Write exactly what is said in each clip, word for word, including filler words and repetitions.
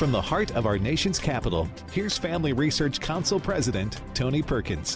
From the heart of our nation's capital, here's Family Research Council President Tony Perkins.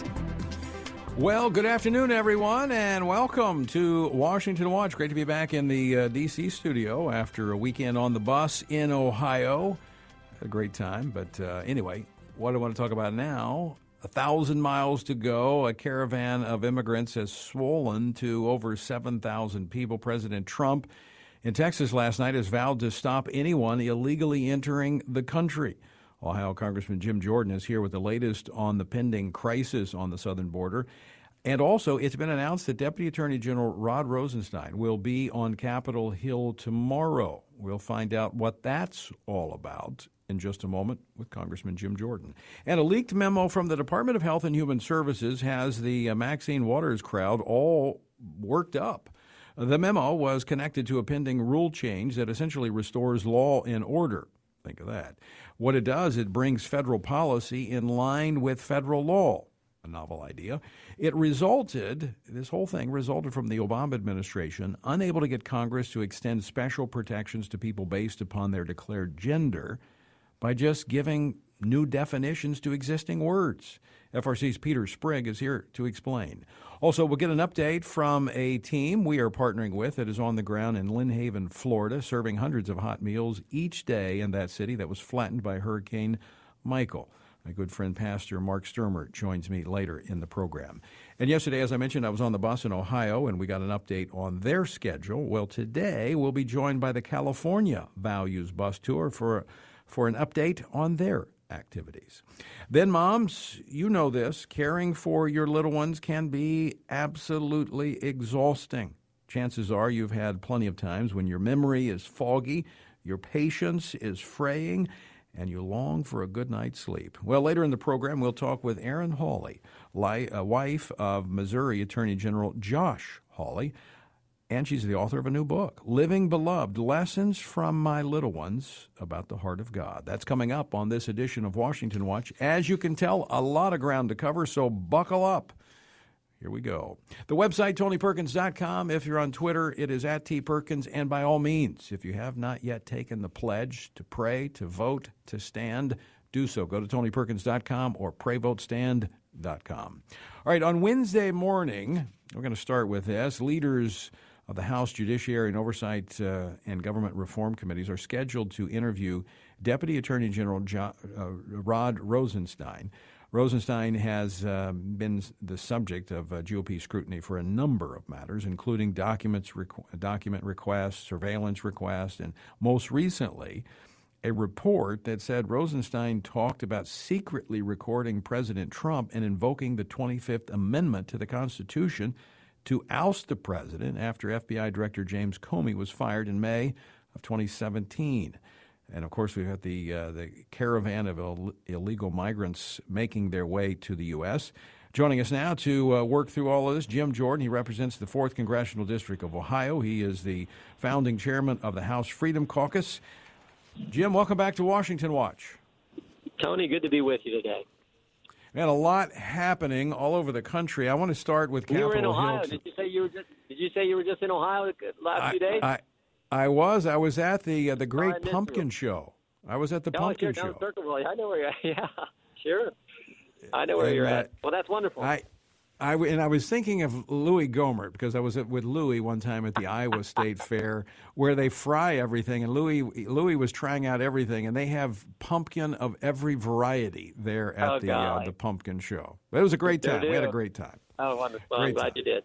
Well, good afternoon, everyone, and welcome to Washington Watch. Great to be back in the uh, D C studio after a weekend on the bus in Ohio. Had a great time, but uh, anyway, what I want to talk about now, a thousand miles to go. A caravan of immigrants has swollen to over seven thousand people. President Trump in Texas last night has vowed to stop anyone illegally entering the country. Ohio Congressman Jim Jordan is here with the latest on the pending crisis on the southern border. And also, it's been announced that Deputy Attorney General Rod Rosenstein will be on Capitol Hill tomorrow. We'll find out what that's all about in just a moment with Congressman Jim Jordan. And a leaked memo from the Department of Health and Human Services has the uh, Maxine Waters crowd all worked up. The memo was connected to a pending rule change that essentially restores law and order. Think of that. What it does, it brings federal policy in line with federal law. A novel idea. It resulted, this whole thing resulted from the Obama administration unable to get Congress to extend special protections to people based upon their declared gender by just giving new definitions to existing words. F R C's Peter Sprigg is here to explain. Also, we'll get an update from a team we are partnering with that is on the ground in Lynn Haven, Florida, serving hundreds of hot meals each day in that city that was flattened by Hurricane Michael. My good friend, Pastor Mark Sturmer, joins me later in the program. And yesterday, as I mentioned, I was on the bus in Ohio, and we got an update on their schedule. Well, today, we'll be joined by the California Values Bus Tour for, for an update on their activities. Then, moms, you know this, caring for your little ones can be absolutely exhausting. Chances are you've had plenty of times when your memory is foggy, your patience is fraying, and you long for a good night's sleep. Well, later in the program, we'll talk with Erin Hawley, li- a wife of Missouri Attorney General Josh Hawley, and she's the author of a new book, Living Beloved, Lessons from My Little Ones About the Heart of God. That's coming up on this edition of Washington Watch. As you can tell, a lot of ground to cover, so buckle up. Here we go. The website, tony perkins dot com. If you're on Twitter, it is at T Perkins. And by all means, if you have not yet taken the pledge to pray, to vote, to stand, do so. Go to tony perkins dot com or pray vote stand dot com. All right, on Wednesday morning, we're going to start with this. Leaders of the House Judiciary and Oversight uh, and Government Reform Committees are scheduled to interview Deputy Attorney General jo- uh, Rod Rosenstein. Rosenstein has uh, been the subject of uh, G O P scrutiny for a number of matters, including documents, requ- document requests, surveillance requests, and most recently, a report that said Rosenstein talked about secretly recording President Trump and invoking the twenty-fifth Amendment to the Constitution to oust the president after F B I Director James Comey was fired in May of twenty seventeen. And, of course, we've got the uh, the caravan of Ill- illegal migrants making their way to the U S Joining us now to uh, work through all of this, Jim Jordan. He represents the fourth Congressional District of Ohio. He is the founding chairman of the House Freedom Caucus. Jim, welcome back to Washington Watch. Tony, good to be with you today. Man, a lot happening all over the country. I want to start with Capitol Hill. You were in Ohio. Did you say you were just? Did you say you were just in Ohio the last I, few days? I, I was. I was at the uh, the Great oh, Pumpkin Show. I was at the oh, Pumpkin sure, Show. Down Circleville. I know where you're at. Yeah, sure. I know where and, you're uh, at. Well, that's wonderful. I, I, and I was thinking of Louis Gohmert because I was at, with Louis one time at the Iowa State Fair where they fry everything, and Louis Louis was trying out everything, and they have pumpkin of every variety there at oh, the uh, the Pumpkin Show. But it was a great time. We had a great time. Oh, wonderful! Great I'm glad time. you did.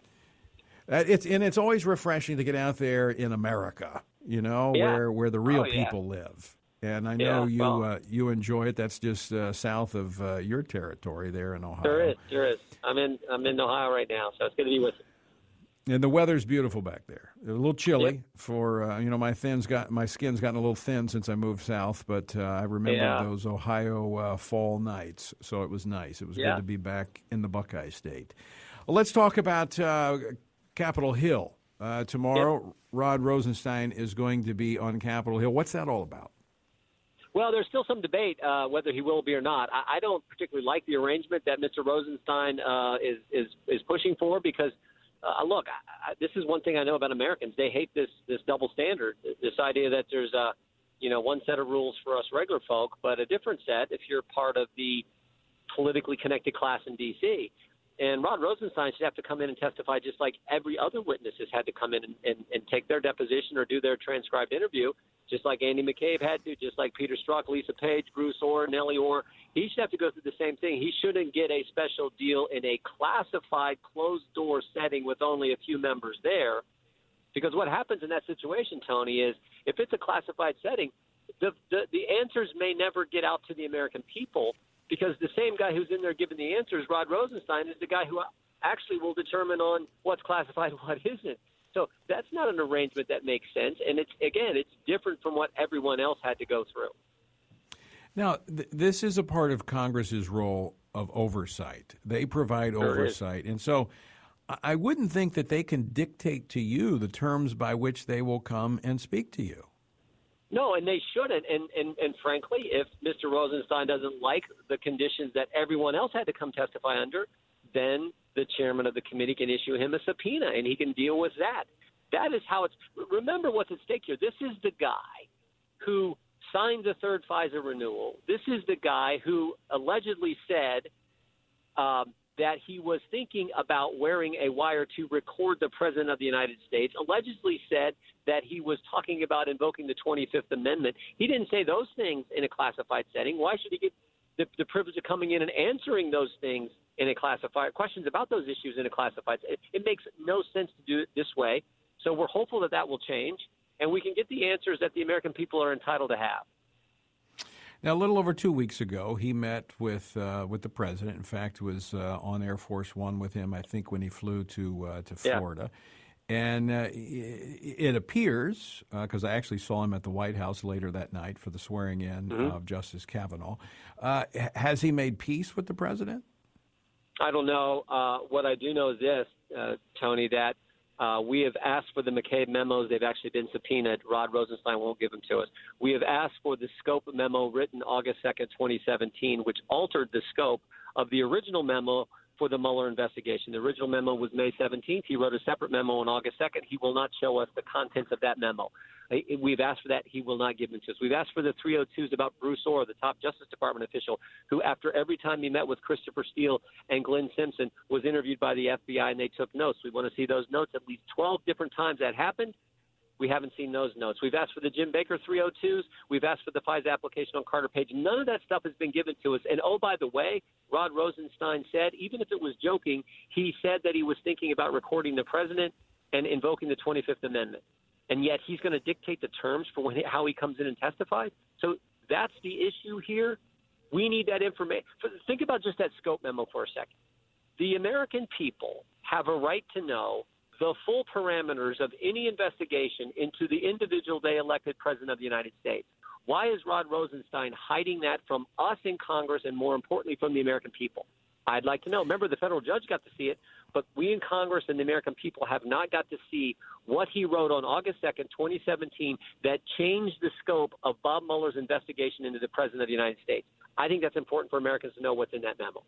Uh, it's and it's always refreshing to get out there in America, you know, Yeah. where where the real Oh, yeah. people live. And I know Yeah, you well- uh, you enjoy it. That's just uh, south of uh, your territory there in Ohio. There is, there is. I'm in, I'm in Ohio right now, so it's good to be with you. And the weather's beautiful back there. A little chilly Yep. for uh, you know my thin's got my skin's gotten a little thin since I moved south, but uh, I remember Yeah. those Ohio uh, fall nights, so it was nice. It was Yeah. good to be back in the Buckeye State. Well, let's talk about uh, Capitol Hill. Uh, tomorrow, yep. Rod Rosenstein is going to be on Capitol Hill. What's that all about? Well, there's still some debate uh, whether he will be or not. I, I don't particularly like the arrangement that Mister Rosenstein uh, is, is is pushing for because, uh, look, I, I, this is one thing I know about Americans. They hate this this double standard, this idea that there's a you know, one set of rules for us regular folk, but a different set if you're part of the politically connected class in D C. And Rod Rosenstein should have to come in and testify just like every other witness has had to come in and, and, and take their deposition or do their transcribed interview, just like Andy McCabe had to, just like Peter Strzok, Lisa Page, Bruce Orr, Nellie Orr. He should have to go through the same thing. He shouldn't get a special deal in a classified, closed-door setting with only a few members there, because what happens in that situation, Tony, is if it's a classified setting, the, the, the answers may never get out to the American people, because the same guy who's in there giving the answers, Rod Rosenstein, is the guy who actually will determine on what's classified and what isn't. So that's not an arrangement that makes sense. And it's, again, it's different from what everyone else had to go through. Now, th- this is a part of Congress's role of oversight. They provide Sure oversight. And so I wouldn't think that they can dictate to you the terms by which they will come and speak to you. No, and they shouldn't. And, and, and frankly, if Mister Rosenstein doesn't like the conditions that everyone else had to come testify under, then the chairman of the committee can issue him a subpoena, and he can deal with that. That is how it's – remember what's at stake here. This is the guy who signed the third FISA renewal. This is the guy who allegedly said um, that he was thinking about wearing a wire to record the president of the United States, allegedly said that he was talking about invoking the twenty-fifth Amendment. He didn't say those things in a classified setting. Why should he get the, the privilege of coming in and answering those things in a classified, questions about those issues in a classified? It, it makes no sense to do it this way. So we're hopeful that that will change, and we can get the answers that the American people are entitled to have. Now, a little over two weeks ago, he met with uh, with the president. In fact, was uh, on Air Force One with him, I think, when he flew to uh, to Florida. Yeah. And uh, it appears, because uh, I actually saw him at the White House later that night for the swearing in mm-hmm. of Justice Kavanaugh, uh, has he made peace with the president? I don't know. Uh, what I do know is this, uh, Tony, that uh, we have asked for the McCabe memos. They've actually been subpoenaed. Rod Rosenstein won't give them to us. We have asked for the scope memo written August second, twenty seventeen, which altered the scope of the original memo for the Mueller investigation. The original memo was May seventeenth. He wrote a separate memo on August second. He will not show us the contents of that memo. We've asked for that. He will not give them to us. We've asked for the three oh twos about Bruce Orr, the top Justice Department official, who after every time he met with Christopher Steele and Glenn Simpson was interviewed by the F B I and they took notes. We want to see those notes. At least twelve different times that happened. We haven't seen those notes. We've asked for the Jim Baker three oh twos. We've asked for the FISA application on Carter Page. None of that stuff has been given to us. And, oh, by the way, Rod Rosenstein said, even if it was joking, he said that he was thinking about recording the president and invoking the twenty-fifth Amendment. And yet he's going to dictate the terms for when, how he comes in and testifies. So that's the issue here. We need that information. Think about just that scope memo for a second. The American people have a right to know the full parameters of any investigation into the individual they elected president of the United States. Why is Rod Rosenstein hiding that from us in Congress and, more importantly, from the American people? I'd like to know. Remember, the federal judge got to see it, but we in Congress and the American people have not got to see what he wrote on August second, twenty seventeen, that changed the scope of Bob Mueller's investigation into the president of the United States. I think that's important for Americans to know what's in that memo.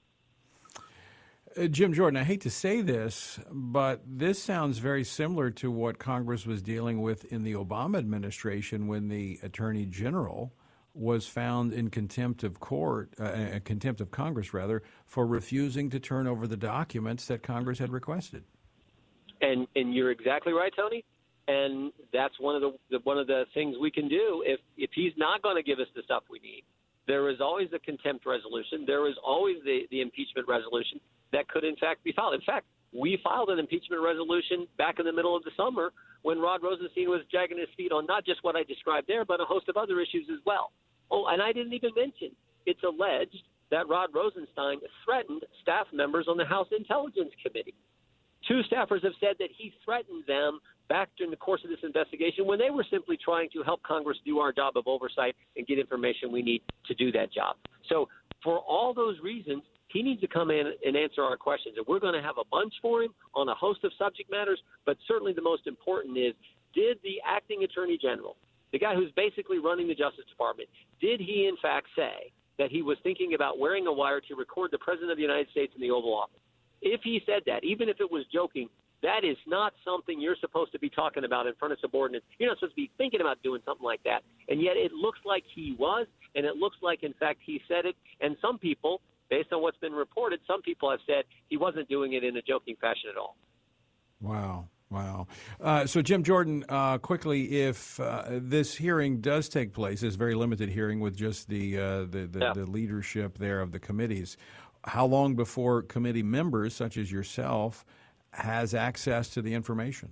Uh, Jim Jordan, I hate to say this, but this sounds very similar to what Congress was dealing with in the Obama administration when the Attorney General was found in contempt of court, uh, contempt of Congress, rather, for refusing to turn over the documents that Congress had requested. And and you're exactly right, Tony. And that's one of the, the one of the things we can do if if he's not going to give us the stuff we need. There is always the contempt resolution. There is always the, the impeachment resolution that could, in fact, be filed. In fact, we filed an impeachment resolution back in the middle of the summer when Rod Rosenstein was dragging his feet on not just what I described there, but a host of other issues as well. Oh, and I didn't even mention, it's alleged that Rod Rosenstein threatened staff members on the House Intelligence Committee. Two staffers have said that he threatened them back during the course of this investigation when they were simply trying to help Congress do our job of oversight and get information we need to do that job. So for all those reasons, he needs to come in and answer our questions. And we're going to have a bunch for him on a host of subject matters, but certainly the most important is, did the acting attorney general, the guy who's basically running the Justice Department, did he in fact say that he was thinking about wearing a wire to record the president of the United States in the Oval Office? If he said that, even if it was joking, That is not something you're supposed to be talking about in front of subordinates. You're not supposed to be thinking about doing something like that. And yet it looks like he was, and it looks like, in fact, he said it. And some people, based on what's been reported, some people have said he wasn't doing it in a joking fashion at all. Wow. Wow. Uh, so, Jim Jordan, uh, quickly, if uh, this hearing does take place, this very limited hearing with just the, uh, the, the, yeah. the leadership there of the committees, how long before committee members, such as yourself, has access to the information?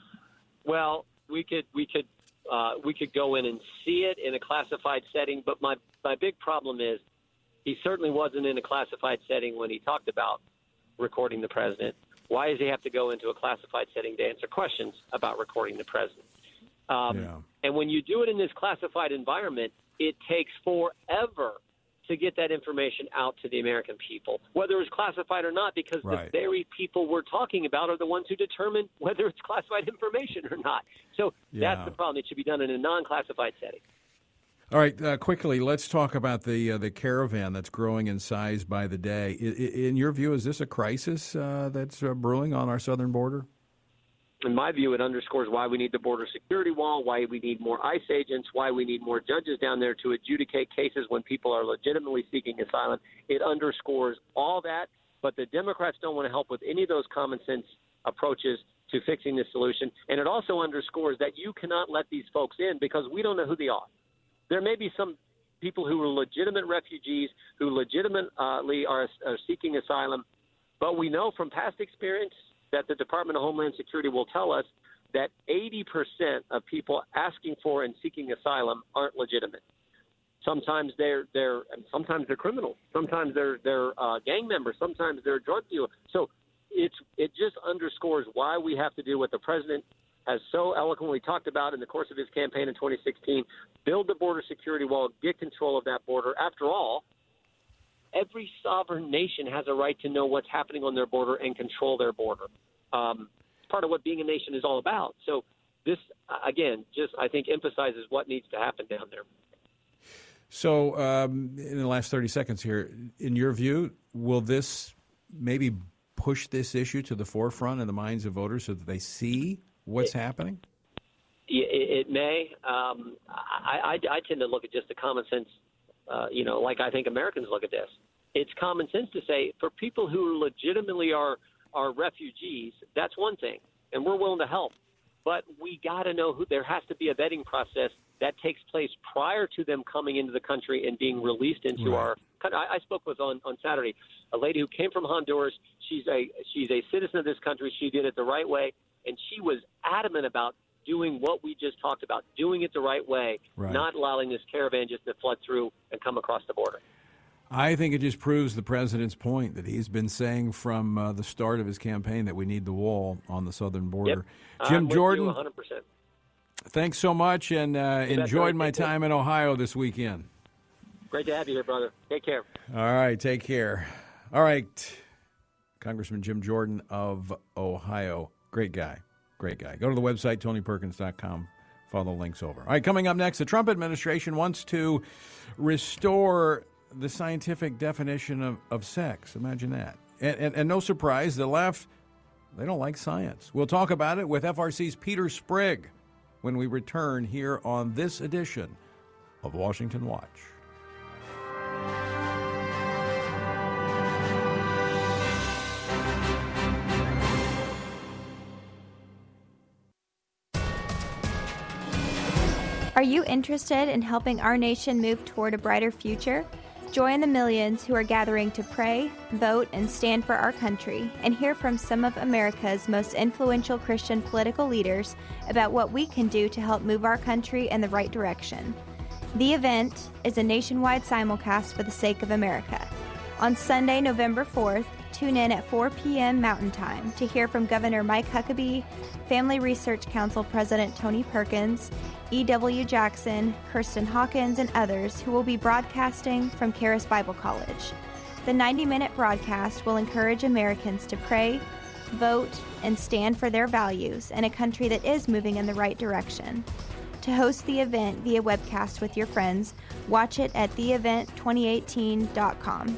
Well, we could we could uh, we could go in and see it in a classified setting, but my my big problem is he certainly wasn't in a classified setting when he talked about recording the president. Why does he have to go into a classified setting to answer questions about recording the president? Um, yeah. And when you do it in this classified environment, it takes forever to get that information out to the American people, whether it's classified or not, because right. the very people we're talking about are the ones who determine whether it's classified information or not. So yeah. that's the problem. It should be done in a non-classified setting. All right, uh, quickly, let's talk about the uh, the caravan that's growing in size by the day. I, in your view, is this a crisis uh, that's uh, brewing on our southern border? In my view, it underscores why we need the border security wall, why we need more ICE agents, why we need more judges down there to adjudicate cases when people are legitimately seeking asylum. It underscores all that, but the Democrats don't want to help with any of those common sense approaches to fixing this solution. And it also underscores that you cannot let these folks in because we don't know who they are. There may be some people who are legitimate refugees who legitimately are, are seeking asylum, but we know from past experience that the Department of Homeland Security will tell us that eighty percent of people asking for and seeking asylum aren't legitimate. Sometimes they're they're sometimes they're criminals. Sometimes they're they're uh, gang members. Sometimes they're drug dealers. So it's it just underscores why we have to do what the president has so eloquently talked about in the course of his campaign in twenty sixteen: build the border security wall, get control of that border. After all, every sovereign nation has a right to know what's happening on their border and control their border. Um, it's part of what being a nation is all about. So this, again, just I think emphasizes what needs to happen down there. So um, in the last thirty seconds here, in your view, will this maybe push this issue to the forefront in the minds of voters so that they see what's it, happening? It, it may. Um, I, I, I tend to look at just the common sense, uh, you know, like I think Americans look at this. It's common sense to say for people who legitimately are are refugees, that's one thing, and we're willing to help. But we got to know who. There has to be a vetting process that takes place prior to them coming into the country and being released into right. our country. I, I spoke with on, on Saturday a lady who came from Honduras. She's a she's a citizen of this country. She did it the right way, and she was adamant about doing what we just talked about, doing it the right way, right. not allowing this caravan just to flood through and come across the border. I think it just proves the president's point that he's been saying from uh, the start of his campaign that we need the wall on the southern border. Yep. Jim I'm with Jordan, you one hundred percent. Thanks so much, and uh, enjoyed my time in Ohio this weekend. Great to have you here, brother. Take care. All right, take care. All right, Congressman Jim Jordan of Ohio. Great guy. Great guy. Go to the website, tony perkins dot com. Follow the links over. All right, coming up next, the Trump administration wants to restore the scientific definition of, of sex. Imagine that. And, and, and no surprise, the left, they don't like science. We'll talk about it with F R C's Peter Sprigg when we return here on this edition of Washington Watch. Are you interested in helping our nation move toward a brighter future? Join the millions who are gathering to pray, vote, and stand for our country, and hear from some of America's most influential Christian political leaders about what we can do to help move our country in the right direction. The event is a nationwide simulcast for the sake of America. On Sunday, November fourth, tune in at four p.m. Mountain Time to hear from Governor Mike Huckabee, Family Research Council President Tony Perkins, E W. Jackson, Kirsten Hawkins, and others who will be broadcasting from Charis Bible College. The ninety-minute broadcast will encourage Americans to pray, vote, and stand for their values in a country that is moving in the right direction. To host the event via webcast with your friends, watch it at the event twenty eighteen dot com.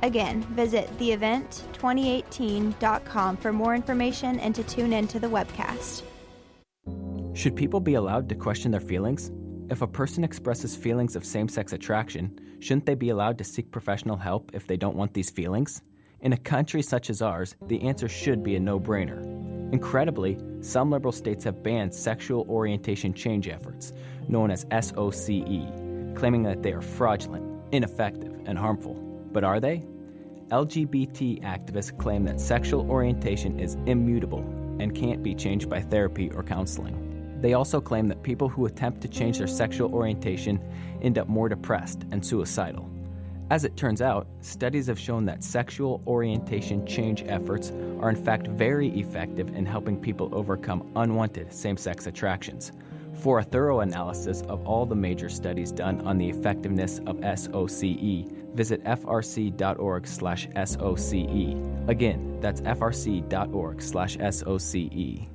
Again, visit the event twenty eighteen dot com for more information and to tune in to the webcast. Should people be allowed to question their feelings? If a person expresses feelings of same-sex attraction, shouldn't they be allowed to seek professional help if they don't want these feelings? In a country such as ours, the answer should be a no-brainer. Incredibly, some liberal states have banned sexual orientation change efforts, known as S O C E, claiming that they are fraudulent, ineffective, and harmful. But are they? L G B T activists claim that sexual orientation is immutable and can't be changed by therapy or counseling. They also claim that people who attempt to change their sexual orientation end up more depressed and suicidal. As it turns out, studies have shown that sexual orientation change efforts are in fact very effective in helping people overcome unwanted same-sex attractions. For a thorough analysis of all the major studies done on the effectiveness of S O C E, visit f r c dot org slash S O C E. Again, that's f r c dot org slash S O C E.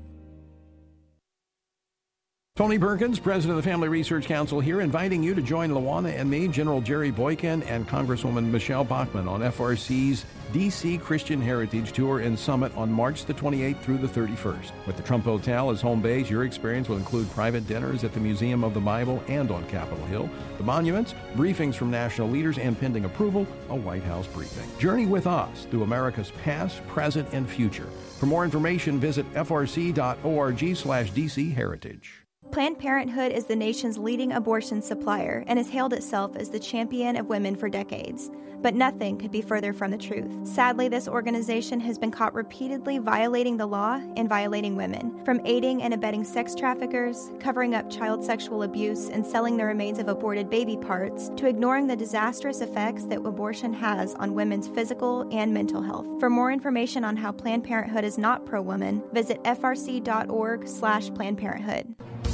Tony Perkins, president of the Family Research Council here, inviting you to join Luana and me, General Jerry Boykin, and Congresswoman Michelle Bachmann on F R C's D C Christian Heritage Tour and Summit on March the twenty-eighth through the thirty-first. With the Trump Hotel as home base, your experience will include private dinners at the Museum of the Bible and on Capitol Hill, the monuments, briefings from national leaders, and pending approval, a White House briefing. Journey with us through America's past, present, and future. For more information, visit f r c dot org slash D C Heritage. Planned Parenthood is the nation's leading abortion supplier and has hailed itself as the champion of women for decades. But nothing could be further from the truth. Sadly, this organization has been caught repeatedly violating the law and violating women, from aiding and abetting sex traffickers, covering up child sexual abuse, and selling the remains of aborted baby parts, to ignoring the disastrous effects that abortion has on women's physical and mental health. For more information on how Planned Parenthood is not pro-woman, visit f r c dot org slash Planned Parenthood.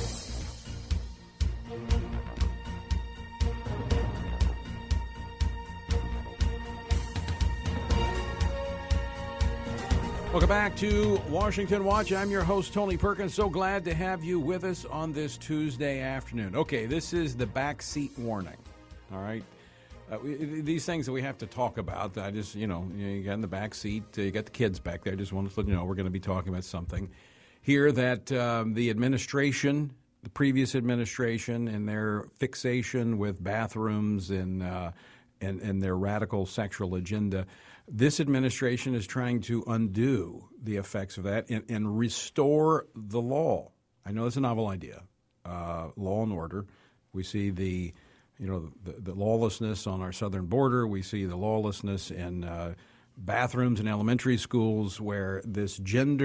Welcome back to Washington Watch. I'm your host, Tony Perkins. So glad to have you with us on this Tuesday afternoon. Okay, this is the backseat warning, all right? Uh, we, these things that we have to talk about, I just, you know, you got in the back seat, uh, you got the kids back there. Just wanted to let you know we're going to be talking about something here that um, the administration, the previous administration, and their fixation with bathrooms and, uh, and, and their radical sexual agenda, this administration is trying to undo the effects of that and, and restore the law. I know it's a novel idea, uh, law and order. We see the, you know, the, the lawlessness on our southern border. We see the lawlessness in uh, bathrooms in elementary schools where this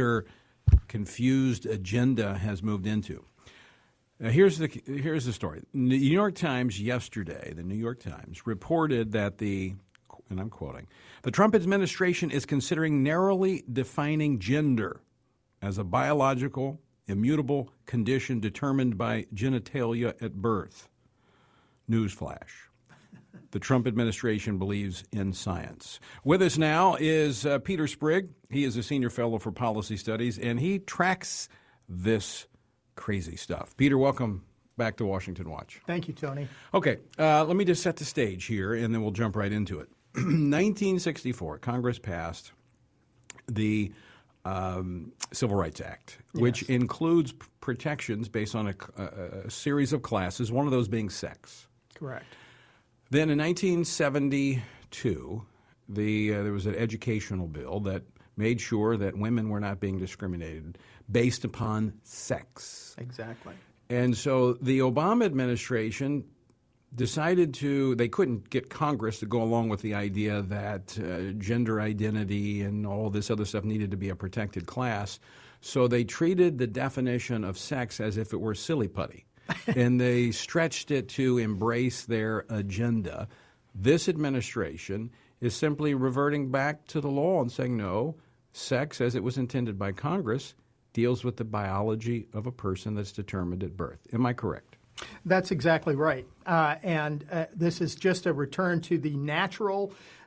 gender-confused agenda has moved into. Now, here's the here's the story. The New York Times yesterday, the New York Times reported that the, and I'm quoting, the Trump administration is considering narrowly defining gender as a biological, immutable condition determined by genitalia at birth. Newsflash. The Trump administration believes in science. With us now is uh, Peter Sprigg. He is a senior fellow for policy studies, and he tracks this crazy stuff. Peter, welcome back to Washington Watch. Thank you, Tony. Okay, uh, let me just set the stage here, and then we'll jump right into it. nineteen sixty-four, Congress passed the um, Civil Rights Act, yes, which includes p- protections based on a, a, a series of classes, one of those being sex. Correct. Then in nineteen seventy-two, the uh, there was an educational bill that made sure that women were not being discriminated based upon sex. Exactly. And so the Obama administration decided to, they couldn't get Congress to go along with the idea that uh, gender identity and all this other stuff needed to be a protected class. So they treated the definition of sex as if it were silly putty. And they stretched it to embrace their agenda. This administration is simply reverting back to the law and saying, no, sex, as it was intended by Congress, deals with the biology of a person that's determined at birth. Am I correct? That's exactly right. Uh, and uh, this is just a return to the natural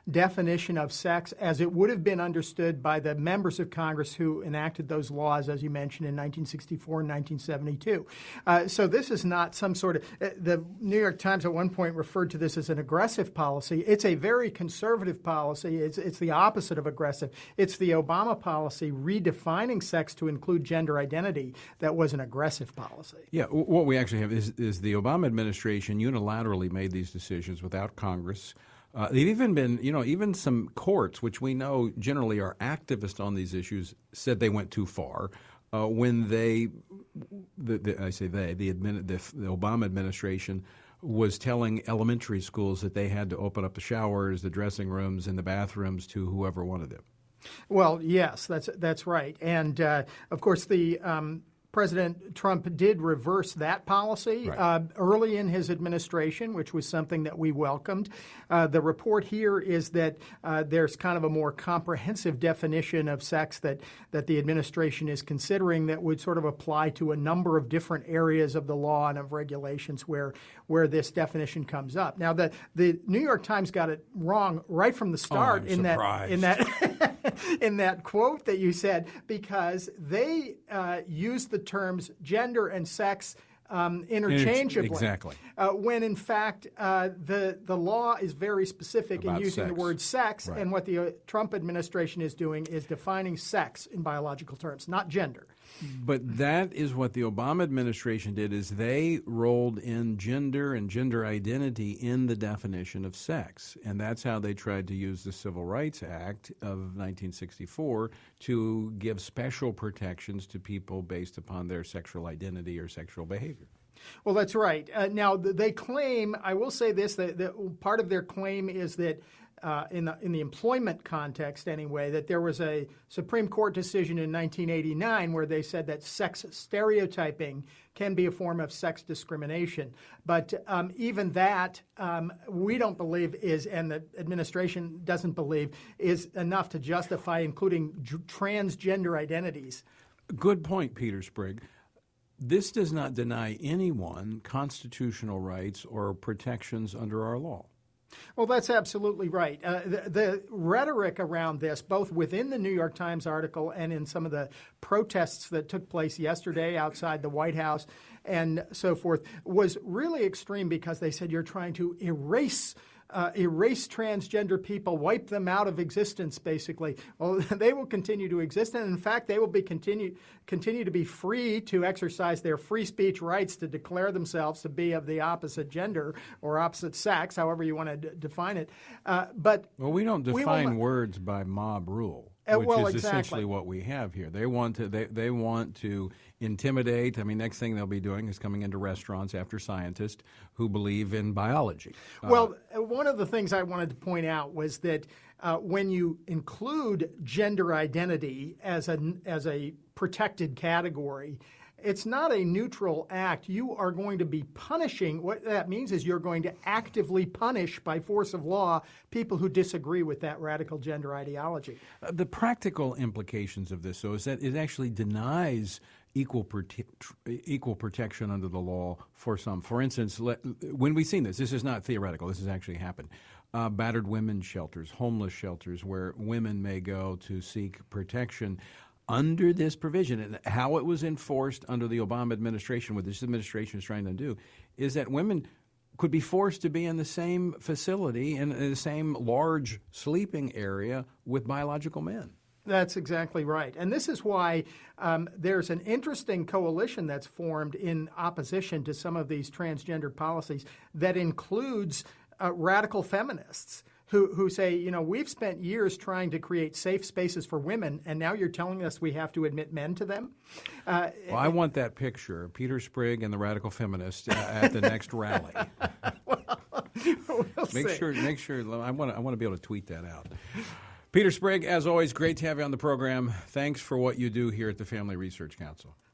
definition of sex as it would have been understood by the members of Congress who enacted those laws, as you mentioned, in nineteen sixty-four and nineteen seventy-two. Uh, so this is not some sort of uh, – the New York Times at one point referred to this as an aggressive policy. It's a very conservative policy. It's, it's the opposite of aggressive. It's the Obama policy redefining sex to include gender identity that was an aggressive policy. Yeah, what we actually have is, is the Obama administration unilaterally made these decisions without Congress. Uh, they've even been, you know, even some courts, which we know generally are activist on these issues, said they went too far uh, when they, the, the, I say they, the, admin, the, the Obama administration was telling elementary schools that they had to open up the showers, the dressing rooms, and the bathrooms to whoever wanted them. Well, yes, that's that's right. And, uh, of course, the um, President Trump did reverse that policy right. uh, early in his administration, which was something that we welcomed. Uh, the report here is that uh, there's kind of a more comprehensive definition of sex that, that the administration is considering that would sort of apply to a number of different areas of the law and of regulations where where this definition comes up. Now, the, the New York Times got it wrong right from the start oh, I'm in surprised. that in that in that quote that you said, because they uh, used the terms gender and sex um, interchangeably. Exactly. Uh, when in fact uh, the the law is very specific About in using sex. the word sex, Right. and what the uh, Trump administration is doing is defining sex in biological terms, not gender. But that is what the Obama administration did, is they rolled in gender and gender identity in the definition of sex. And that's how they tried to use the Civil Rights Act of nineteen sixty-four to give special protections to people based upon their sexual identity or sexual behavior. Well, that's right. Uh, now, they claim, I will say this, that, that part of their claim is that Uh, in the in the employment context anyway, that there was a Supreme Court decision in nineteen eighty-nine where they said that sex stereotyping can be a form of sex discrimination. But um, even that, um, we don't believe is, and the administration doesn't believe, is enough to justify including j- transgender identities. Good point, Peter Sprigg. This does not deny anyone constitutional rights or protections under our law. Well, that's absolutely right. Uh, the, the rhetoric around this, both within the New York Times article and in some of the protests that took place yesterday outside the White House and so forth, was really extreme because they said you're trying to erase Uh, erase transgender people, wipe them out of existence, basically. Well, they will continue to exist, and in fact, they will be continue continue to be free to exercise their free speech rights to declare themselves to be of the opposite gender or opposite sex, however you want to d- define it. Uh, but well, we don't we define will, words by mob rule. Uh, Which well, is exactly. essentially what we have here. They want to. They, they want to intimidate. I mean, next thing they'll be doing is coming into restaurants after scientists who believe in biology. Well, uh, one of the things I wanted to point out was that uh, when you include gender identity as a as a protected category, it's not a neutral act. You are going to be punishing. What that means is you're going to actively punish by force of law people who disagree with that radical gender ideology. Uh, the practical implications of this, though, is that it actually denies equal prote- equal protection under the law for some. For instance, let, when we've seen this, this is not theoretical. This has actually happened. Uh, battered women's shelters, homeless shelters, where women may go to seek protection under this provision, and how it was enforced under the Obama administration, what this administration is trying to do, is that women could be forced to be in the same facility, in the same large sleeping area with biological men. That's exactly right. And this is why um, there's an interesting coalition that's formed in opposition to some of these transgender policies that includes uh, radical feminists. Who, who say, you know, we've spent years trying to create safe spaces for women, and now you're telling us we have to admit men to them? Uh, well, I want that picture, Peter Sprigg and the radical feminists uh, at the next rally. well, we'll make see. sure, make sure. I want to, I want to be able to tweet that out. Peter Sprigg, as always, great to have you on the program. Thanks for what you do here at the Family Research Council.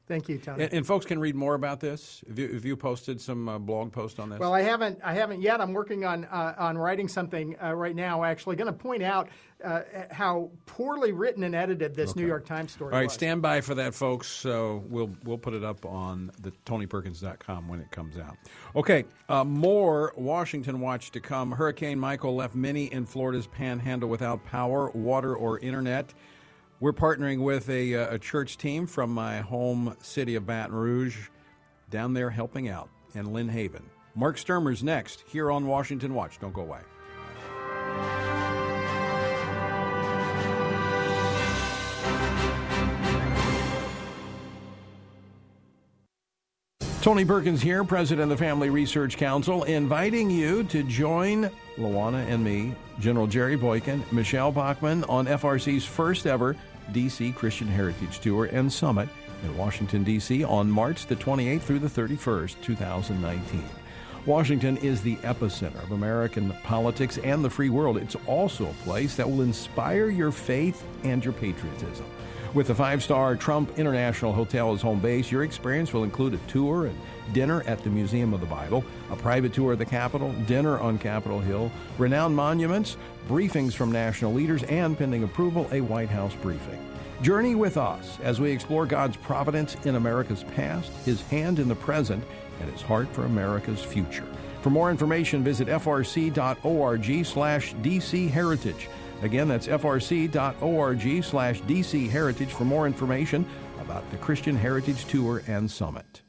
Thank you, Tony. And, and folks can read more about this. Have you, have you posted some uh, blog post on this? Well, I haven't. I haven't yet. I'm working on uh, on writing something uh, right now. Actually, going to point out uh, how poorly written and edited this Okay. New York Times story All right, was. stand by for that, folks. So we'll we'll put it up on the tony perkins dot com when it comes out. Okay, uh, more Washington Watch to come. Hurricane Michael left many in Florida's Panhandle without power, water, or internet. We're partnering with a, a church team from my home city of Baton Rouge down there helping out in Lynn Haven. Mark Sturmer's next here on Washington Watch. Don't go away. Tony Perkins here, president of the Family Research Council, inviting you to join Luana and me, General Jerry Boykin, Michelle Bachmann, on F R C's first ever D C Christian Heritage Tour and Summit in Washington, D C on March the twenty-eighth through the thirty-first, two thousand nineteen. Washington is the epicenter of American politics and the free world. It's also a place that will inspire your faith and your patriotism. With the five-star Trump International Hotel as home base, your experience will include a tour and dinner at the Museum of the Bible, a private tour of the Capitol, dinner on Capitol Hill, renowned monuments, briefings from national leaders, and, pending approval, a White House briefing. Journey with us as we explore God's providence in America's past, His hand in the present, and His heart for America's future. For more information, visit f r c dot org slash d c heritage. Again, that's f r c dot org slash d c heritage for more information about the Christian Heritage Tour and Summit.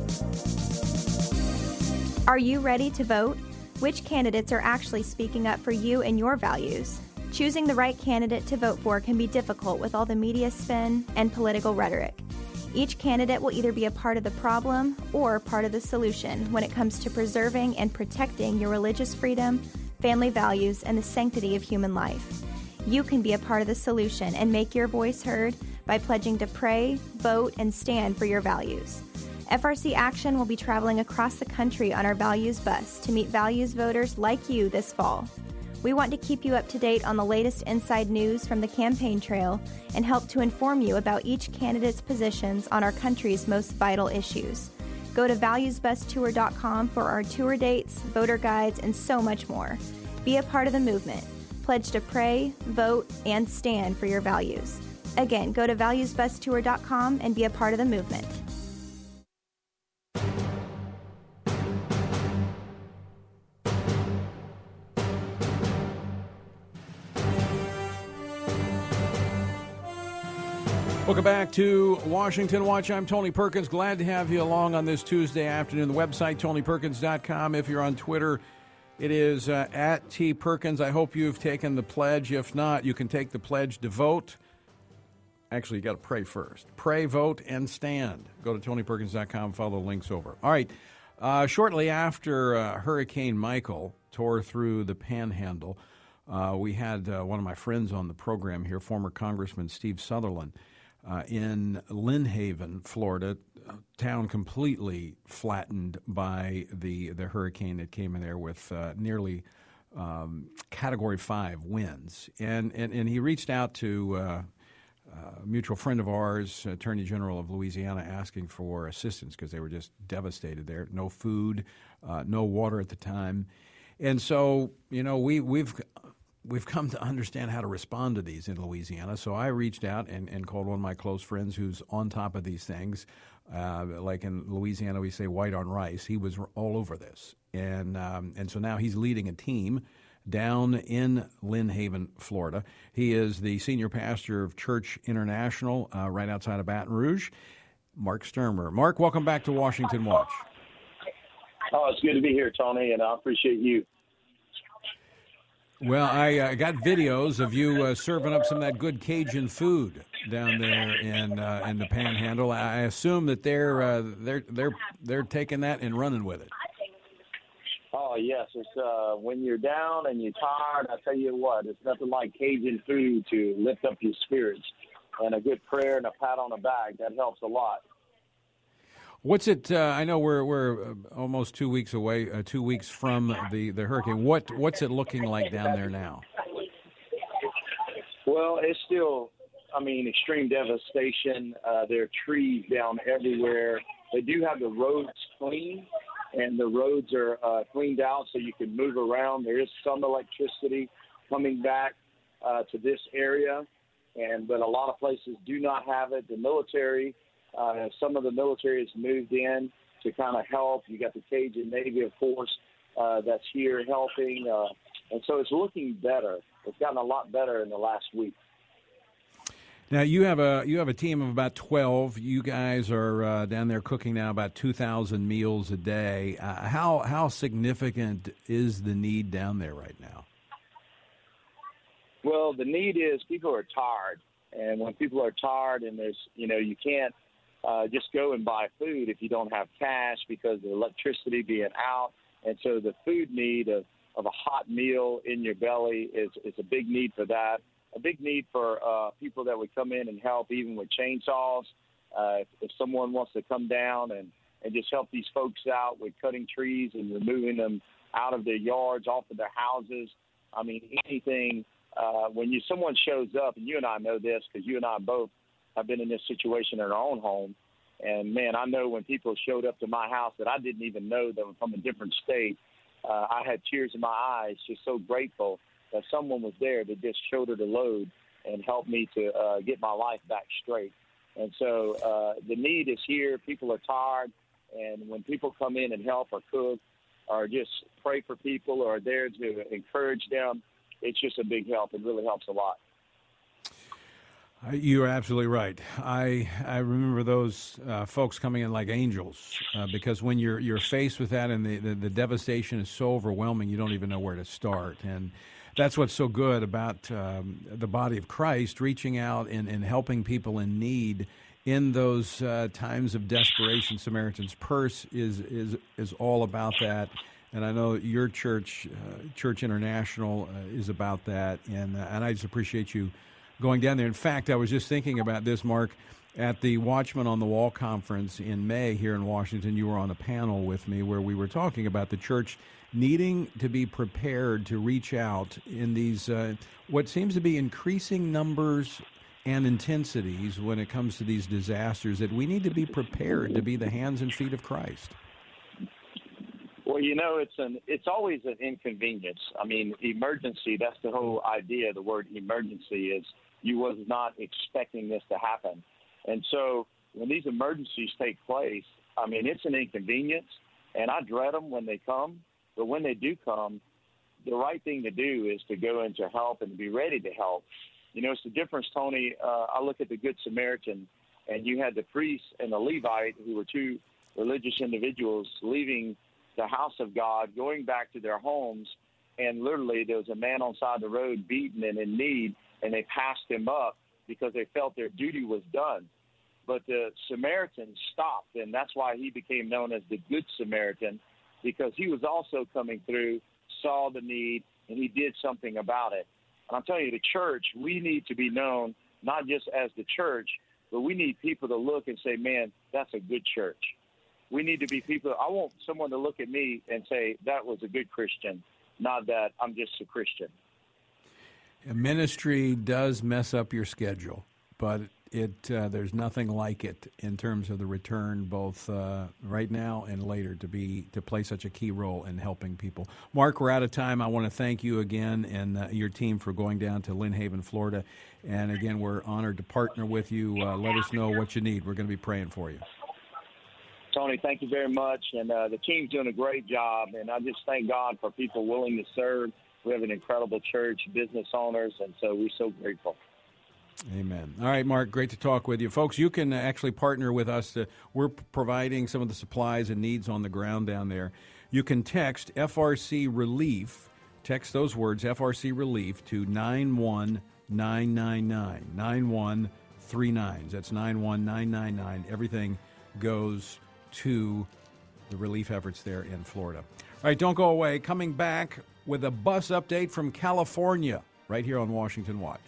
Are you ready to vote? Which candidates are actually speaking up for you and your values? Choosing the right candidate to vote for can be difficult with all the media spin and political rhetoric. Each candidate will either be a part of the problem or part of the solution when it comes to preserving and protecting your religious freedom, family values, and the sanctity of human life. You can be a part of the solution and make your voice heard by pledging to pray, vote, and stand for your values. F R C Action will be traveling across the country on our Values Bus to meet values voters like you this fall. We want to keep you up to date on the latest inside news from the campaign trail and help to inform you about each candidate's positions on our country's most vital issues. Go to values bus tour dot com for our tour dates, voter guides, and so much more. Be a part of the movement. Pledge to pray, vote, and stand for your values. Again, go to values bus tour dot com and be a part of the movement. Welcome back to Washington Watch. I'm Tony Perkins. Glad to have you along on this Tuesday afternoon. The website, tony perkins dot com. If you're on Twitter, it is uh, at T Perkins. I hope you've taken the pledge. If not, you can take the pledge to vote. Actually, you got to pray first. Pray, vote, and stand. Go to tony perkins dot com. Follow the links over. All right. Uh, shortly after uh, Hurricane Michael tore through the Panhandle, uh, we had uh, one of my friends on the program here, former Congressman Steve Sutherland, Uh, in Lynn Haven, Florida, a town completely flattened by the the hurricane that came in there with uh, nearly um, Category five winds. And, and, and he reached out to uh, a mutual friend of ours, Attorney General of Louisiana, asking for assistance because they were just devastated there. No food, uh, no water at the time. And so, you know, we, we've... We've come to understand how to respond to these in Louisiana. So I reached out and, and called one of my close friends who's on top of these things. Uh, like in Louisiana, we say white on rice. He was all over this. And um, and so now he's leading a team down in Lynn Haven, Florida. He is the senior pastor of Church International uh, right outside of Baton Rouge, Mark Sturmer. Mark, welcome back to Washington Watch. Oh, it's good to be here, Tony, and I appreciate you. Well, I uh, got videos of you uh, serving up some of that good Cajun food down there in uh, in the Panhandle. I assume that they're uh, they're they're they're taking that and running with it. Oh yes, it's uh, when you're down and you're tired. I tell you what, it's nothing like Cajun food to lift up your spirits, and a good prayer and a pat on the back that helps a lot. What's it? Uh, I know we're we're almost two weeks away, uh, two weeks from the, the hurricane. What what's it looking like down there now? Well, it's still I mean, extreme devastation. Uh, there are trees down everywhere. They do have the roads clean, and the roads are uh, cleaned out so you can move around. There is some electricity coming back uh, to this area, and but a lot of places do not have it. The military, uh, some of the military has moved in to kind of help. You got the Cajun Navy, of course, uh, that's here helping, uh, and so it's looking better. It's gotten a lot better in the last week. Now you have a you have a team of about twelve. You guys are uh, down there cooking now about two thousand meals a day. Uh, how how significant is the need down there right now? Well, the need is people are tired, and when people are tired, and there's you know you can't uh, just go and buy food if you don't have cash because of the electricity being out, and so the food need of of a hot meal in your belly is is a big need for that. A big need for uh, people that would come in and help, even with chainsaws. Uh, if, if someone wants to come down and, and just help these folks out with cutting trees and removing them out of their yards, off of their houses. I mean, anything. Uh, when you someone shows up, and you and I know this because you and I both have been in this situation in our own home. And, man, I know when people showed up to my house that I didn't even know them from a different state, uh, I had tears in my eyes, just so grateful that someone was there that just shouldered the load and helped me to uh, get my life back straight. And so uh, the need is here. People are tired. And when people come in and help or cook or just pray for people or are there to encourage them, it's just a big help. It really helps a lot. Uh, you're absolutely right. I I remember those uh, folks coming in like angels uh, because when you're you're faced with that and the, the, the devastation is so overwhelming, you don't even know where to start. And that's what's so good about um, the body of Christ, reaching out and, and helping people in need in those uh, times of desperation. Samaritan's Purse is is is all about that. And I know your church, uh, Church International, uh, is about that. And uh, and I just appreciate you going down there. In fact, I was just thinking about this, Mark, at the Watchman on the Wall conference in May here in Washington. You were on a panel with me where we were talking about the church needing to be prepared to reach out in these, uh, what seems to be increasing numbers and intensities when it comes to these disasters, that we need to be prepared to be the hands and feet of Christ. Well, you know, it's an it's always an inconvenience. I mean, emergency, that's the whole idea. The word emergency is you was not expecting this to happen. And so when these emergencies take place, I mean, it's an inconvenience, and I dread them when they come. But when they do come, the right thing to do is to go in to help and to be ready to help. You know, it's the difference, Tony. Uh, I look at the Good Samaritan, and you had the priest and the Levite, who were two religious individuals, leaving the house of God, going back to their homes, and literally there was a man on the side of the road beaten and in need, and they passed him up because they felt their duty was done. But the Samaritan stopped, and that's why he became known as the Good Samaritan, because he was also coming through, saw the need, and he did something about it. And I'm telling you, the church, we need to be known not just as the church, but we need people to look and say, man, that's a good church. We need to be people. I want someone to look at me and say, that was a good Christian, not that I'm just a Christian. A ministry does mess up your schedule, but it uh, there's nothing like it in terms of the return, both uh, right now and later, to be to play such a key role in helping people. Mark, we're out of time. I want to thank you again and uh, your team for going down to Lynn Haven, Florida. And again, we're honored to partner with you. Uh, let us know what you need. We're going to be praying for you. Tony, thank you very much. And uh, the team's doing a great job. And I just thank God for people willing to serve. We have an incredible church, business owners, and so we're so grateful. Amen. All right, Mark, great to talk with you. Folks, you can actually partner with us. To, we're providing some of the supplies and needs on the ground down there. You can text F R C Relief, text those words, F R C Relief, to nine one nine nine nine, nine one three nine. That's nine one nine nine nine. Everything goes to the relief efforts there in Florida. All right, don't go away. Coming back with a bus update from California, right here on Washington Watch.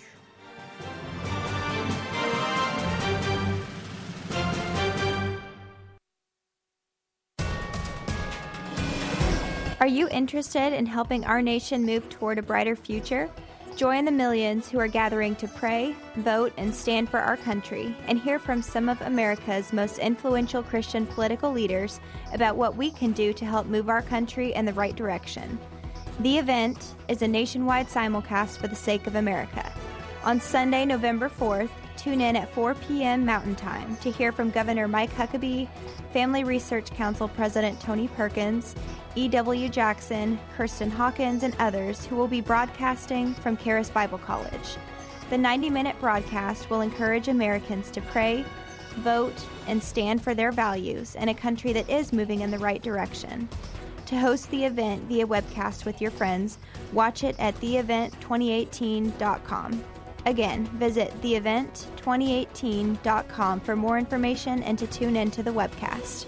Are you interested in helping our nation move toward a brighter future? Join the millions who are gathering to pray, vote, and stand for our country, and hear from some of America's most influential Christian political leaders about what we can do to help move our country in the right direction. The event is a nationwide simulcast for the sake of America. On Sunday, November fourth, tune in at four p.m. Mountain Time to hear from Governor Mike Huckabee, Family Research Council President Tony Perkins, E W. Jackson, Kirsten Hawkins, and others who will be broadcasting from Charis Bible College. The ninety-minute broadcast will encourage Americans to pray, vote, and stand for their values in a country that is moving in the right direction. To host the event via webcast with your friends, watch it at the event twenty eighteen dot com. Again, visit the event twenty eighteen dot com for more information and to tune in to the webcast.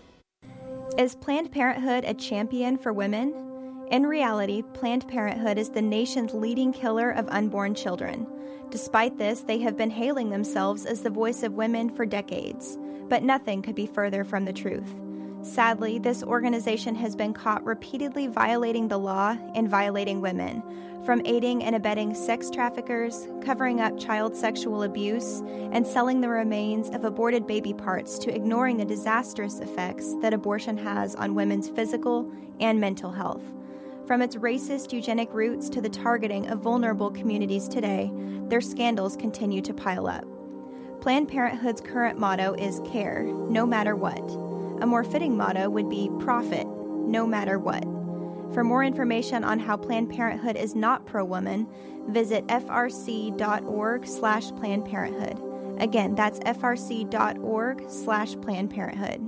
Is Planned Parenthood a champion for women? In reality, Planned Parenthood is the nation's leading killer of unborn children. Despite this, they have been hailing themselves as the voice of women for decades. But nothing could be further from the truth. Sadly, this organization has been caught repeatedly violating the law and violating women, from aiding and abetting sex traffickers, covering up child sexual abuse, and selling the remains of aborted baby parts to ignoring the disastrous effects that abortion has on women's physical and mental health. From its racist eugenic roots to the targeting of vulnerable communities today, their scandals continue to pile up. Planned Parenthood's current motto is care, no matter what. A more fitting motto would be profit, no matter what. For more information on how Planned Parenthood is not pro-woman, visit frc.org slash Planned Parenthood. Again, that's frc.org slash Planned Parenthood.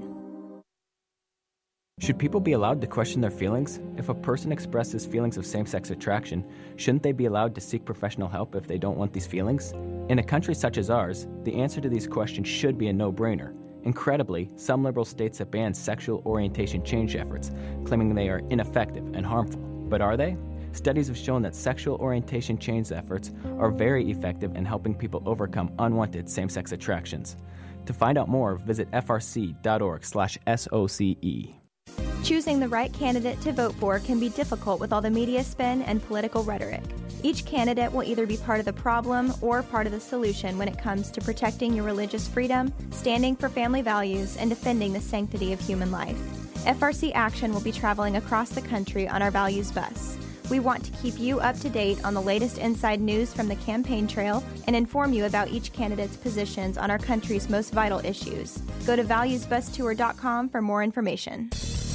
Should people be allowed to question their feelings? If a person expresses feelings of same-sex attraction, shouldn't they be allowed to seek professional help if they don't want these feelings? In a country such as ours, the answer to these questions should be a no-brainer. Incredibly, some liberal states have banned sexual orientation change efforts, claiming they are ineffective and harmful. But are they? Studies have shown that sexual orientation change efforts are very effective in helping people overcome unwanted same-sex attractions. To find out more, visit frc.org slash SOCE. Choosing the right candidate to vote for can be difficult with all the media spin and political rhetoric. Each candidate will either be part of the problem or part of the solution when it comes to protecting your religious freedom, standing for family values, and defending the sanctity of human life. F R C Action will be traveling across the country on our values bus. We want to keep you up to date on the latest inside news from the campaign trail and inform you about each candidate's positions on our country's most vital issues. Go to values bus tour dot com for more information.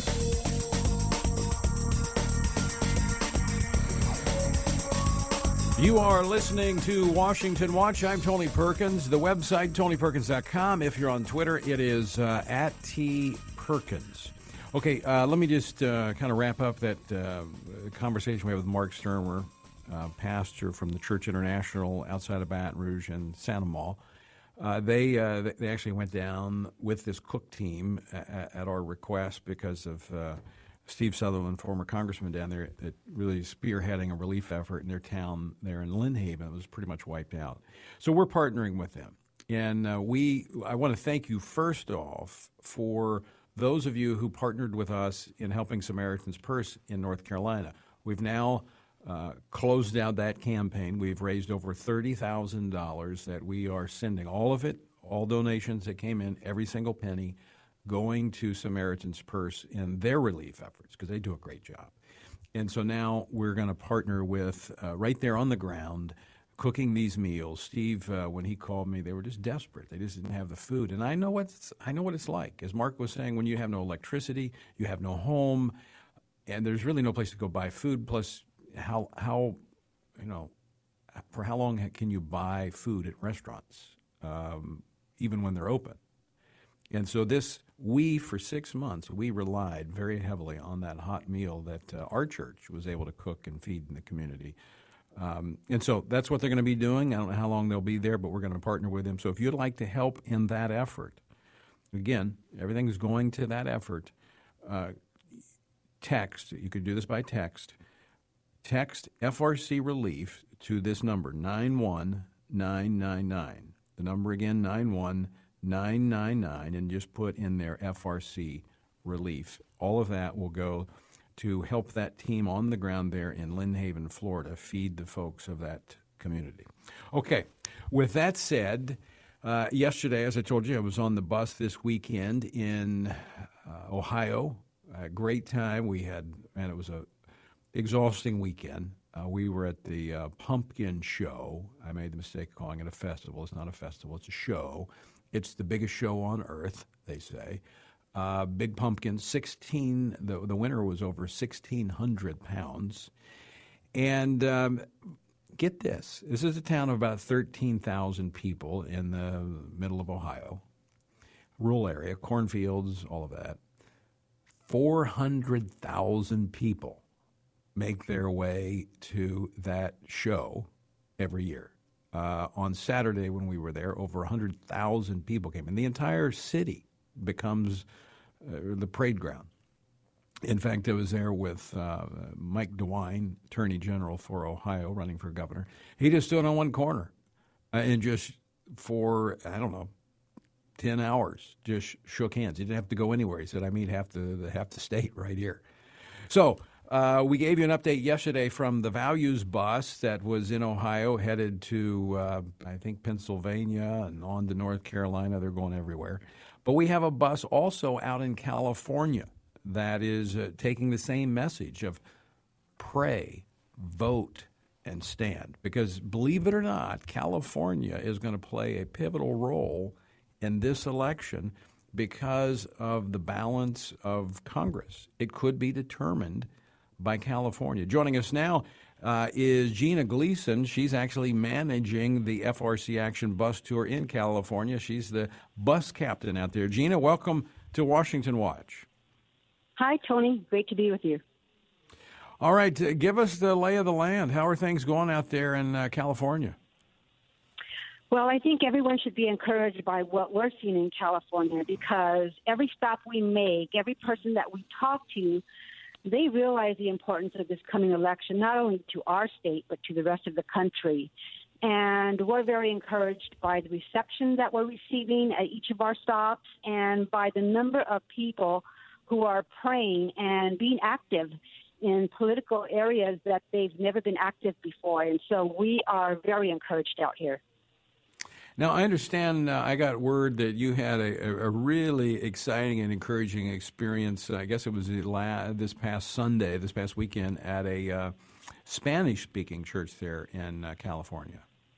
You are listening to Washington Watch. I'm Tony Perkins. The website, tony perkins dot com. If you're on Twitter, it is uh, at T Perkins. Okay, uh, let me just uh, kind of wrap up that uh, conversation we had with Mark Sturmer, uh, pastor from the Church International outside of Baton Rouge and Santa Maula. Uh, they uh, they actually went down with this cook team at, at our request because of uh, Steve Sutherland, former congressman down there, that really spearheading a relief effort in their town there in Lynn Haven. It was pretty much wiped out. So we're partnering with them. And uh, we, I want to thank you first off for those of you who partnered with us in helping Samaritan's Purse in North Carolina. We've now uh, closed out that campaign. We've raised over thirty thousand dollars that we are sending. All of it, all donations that came in, every single penny, going to Samaritan's Purse in their relief efforts because they do a great job. And so now we're going to partner with, uh, right there on the ground, cooking these meals. Steve, uh, when he called me, they were just desperate. They just didn't have the food. And I know what's, I know what it's like. As Mark was saying, when you have no electricity, you have no home, and there's really no place to go buy food. Plus, how, how you know, for how long can you buy food at restaurants, um, even when they're open? And so this, we, for six months, we relied very heavily on that hot meal that uh, our church was able to cook and feed in the community. Um, and so that's what they're going to be doing. I don't know how long they'll be there, but we're going to partner with them. So if you'd like to help in that effort, again, everything is going to that effort. Uh, text, you could do this by text. Text F R C Relief to this number, nine one nine nine nine. The number again, nine one nine nine nine, and just put in there F R C Relief. All of that will go to help that team on the ground there in Lynn Haven, Florida, feed the folks of that community. Okay, with that said, uh, yesterday, as I told you, I was on the bus this weekend in uh, Ohio. A great time. We had, and it was a exhausting weekend. Uh, we were at the uh, Pumpkin Show. I made the mistake of calling it a festival. It's not a festival. It's a show. It's the biggest show on earth, they say. Uh, Big Pumpkin, sixteen. The the winner was over sixteen hundred pounds, and um, get this: this is a town of about thirteen thousand people in the middle of Ohio, rural area, cornfields, all of that. Four hundred thousand people make their way to that show every year. Uh, on Saturday, when we were there, over one hundred thousand people came, and the entire city becomes uh, the parade ground. In fact, I was there with uh, Mike DeWine, Attorney General for Ohio, running for governor. He just stood on one corner uh, and just for, I don't know, ten hours, just shook hands. He didn't have to go anywhere. He said, I meet half the, half the state right here. So uh, we gave you an update yesterday from the Values bus that was in Ohio, headed to, uh, I think, Pennsylvania and on to North Carolina. They're going everywhere. But we have a bus also out in California that is uh, taking the same message of pray, vote, and stand. Because believe it or not, California is going to play a pivotal role in this election because of the balance of Congress. It could be determined by California. Joining us now uh, is Gina Gleason. She's actually managing the F R C Action Bus Tour in California. She's the bus captain out there. Gina, welcome to Washington Watch. Hi, Tony. Great to be with you. All right. Uh, give us the lay of the land. How are things going out there in uh, California? Well, I think everyone should be encouraged by what we're seeing in California because every stop we make, every person that we talk to, they realize the importance of this coming election, not only to our state, but to the rest of the country. And we're very encouraged by the reception that we're receiving at each of our stops and by the number of people who are praying and being active in political areas that they've never been active before. And so we are very encouraged out here. Now, I understand uh, I got word that you had a, a really exciting and encouraging experience. I guess it was this past Sunday, this past weekend, at a uh, Spanish-speaking church there in uh, California.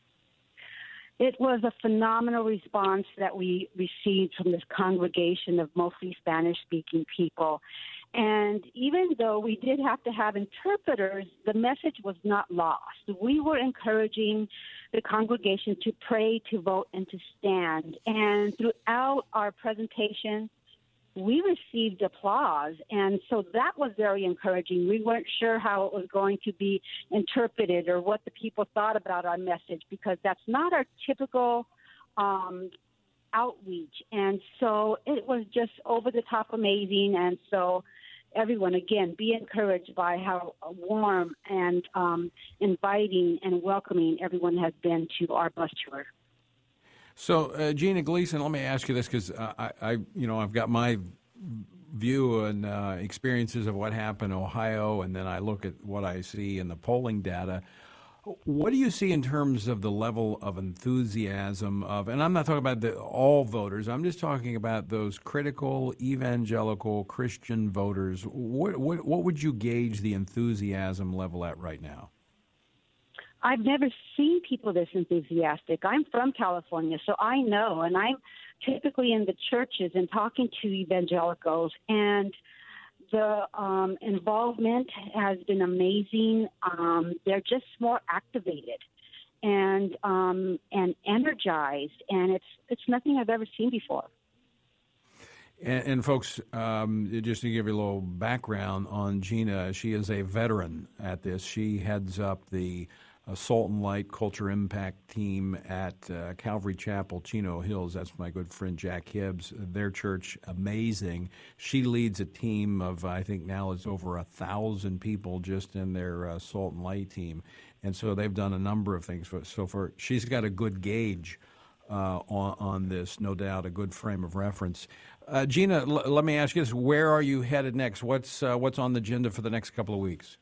It was a phenomenal response that we received from this congregation of mostly Spanish-speaking people. And even though we did have to have interpreters, the message was not lost. We were encouraging the congregation to pray, to vote, and to stand. And throughout our presentation, we received applause. And so that was very encouraging. We weren't sure how it was going to be interpreted or what the people thought about our message because that's not our typical um, outreach. And so it was just over the top amazing. And so everyone, again, be encouraged by how warm and um, inviting and welcoming everyone has been to our bus tour. So, uh, Gina Gleason, let me ask you this because uh, I, I, you know, I've got my view and uh, experiences of what happened in Ohio, and then I look at what I see in the polling data. What do you see in terms of the level of enthusiasm of, and I'm not talking about the, all voters, I'm just talking about those critical, evangelical, Christian voters. What, what, what would you gauge the enthusiasm level at right now? I've never seen people this enthusiastic. I'm from California, so I know, and I'm typically in the churches and talking to evangelicals, and the um, involvement has been amazing. Um, they're just more activated and um, and energized, and it's it's nothing I've ever seen before. And, and folks, um, just to give you a little background on Gina, she is a veteran at this. She heads up the uh, Salt and Light Culture Impact team at uh, Calvary Chapel, Chino Hills. That's my good friend Jack Hibbs. Their church, amazing. She leads a team of, I think now it's over a thousand people just in their uh, Salt and Light team. And so they've done a number of things. For, so for she's got a good gauge uh, on, on this. No doubt, a good frame of reference. Uh, Gina, l- let me ask you this: where are you headed next? What's uh, what's on the agenda for the next couple of weeks?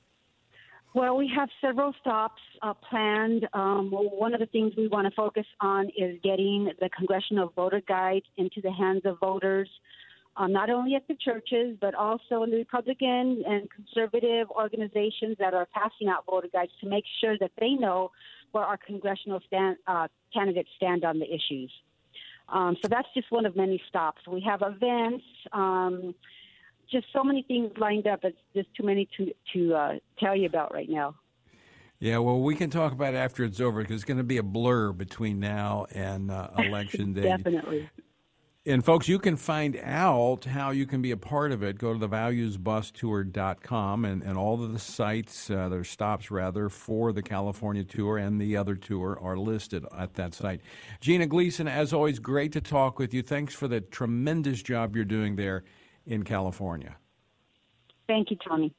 Well, we have several stops uh, planned. Um, well, one of the things we want to focus on is getting the Congressional Voter Guide into the hands of voters, um, not only at the churches, but also in the Republican and conservative organizations that are passing out voter guides to make sure that they know where our congressional stand, uh, candidates stand on the issues. Um, so that's just one of many stops. We have events. Um, Just so many things lined up. It's just too many to to uh, tell you about right now. Yeah, well, we can talk about it after it's over because it's going to be a blur between now and uh, Election Day. Definitely. And, folks, you can find out how you can be a part of it. Go to the values bus tour dot com, and, and all of the sites, uh, their stops, rather, for the California tour and the other tour are listed at that site. Gina Gleason, as always, great to talk with you. Thanks for the tremendous job you're doing there in California. Thank you, Tony.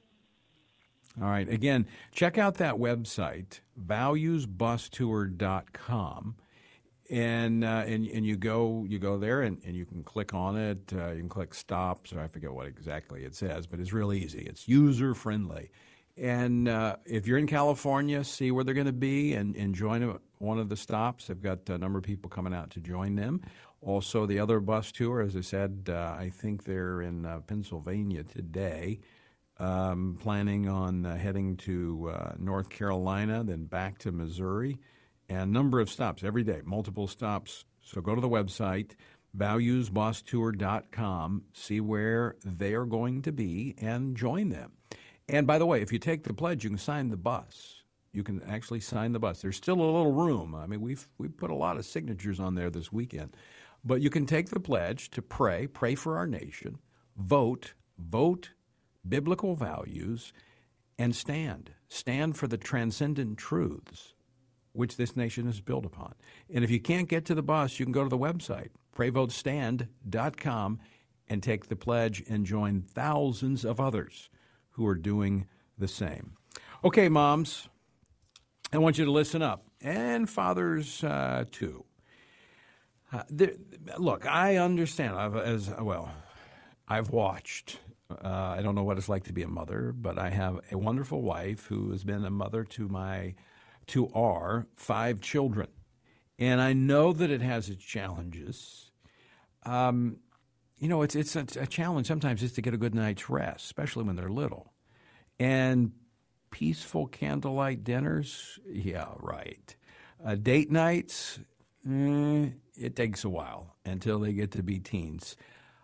All right. Again, check out that website, values bus tour dot com, and uh, and and you go you go there and, and you can click on it. Uh, you can click stops, or I forget what exactly it says, but it's real easy. It's user friendly. And uh, if you're in California, see where they're going to be and, and join a, one of the stops. They've got a number of people coming out to join them. Also, the other bus tour, as I said, uh, I think they're in uh, Pennsylvania today, um, planning on uh, heading to uh, North Carolina, then back to Missouri, and a number of stops every day, multiple stops. So go to the website, values bus tour dot com, see where they are going to be, and join them. And by the way, if you take the pledge, you can sign the bus. You can actually sign the bus. There's still a little room. I mean, we've we've put a lot of signatures on there this weekend. But you can take the pledge to pray, pray for our nation, vote, vote biblical values, and stand. Stand for the transcendent truths which this nation is built upon. And if you can't get to the bus, you can go to the website, pray vote stand dot com, and take the pledge and join thousands of others who are doing the same. Okay, moms, I want you to listen up, and fathers uh, too. Uh, there, look, I understand. I've, as well, I've watched. Uh, I don't know what it's like to be a mother, but I have a wonderful wife who has been a mother to my, to our five children, and I know that it has its challenges. Um, you know, it's it's a, a challenge sometimes is to get a good night's rest, especially when they're little, and peaceful candlelight dinners. Yeah, right. Uh, date nights. Mm, it takes a while until they get to be teens.